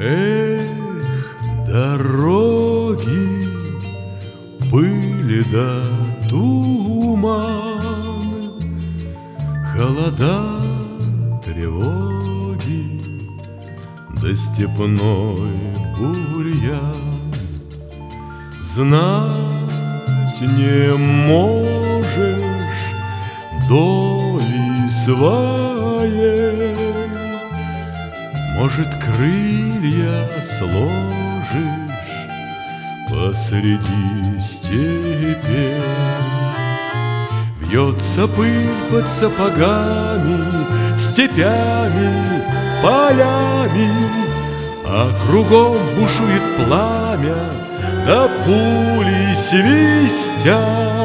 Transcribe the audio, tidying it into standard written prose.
Эх, дороги, пыли да туман, холода, тревоги, да степной бурьян. Знать не можешь доли своей, может, крылья сложишь посреди степи. Вьется пыль под сапогами, степями, полями, а кругом бушует пламя, да пули свистят.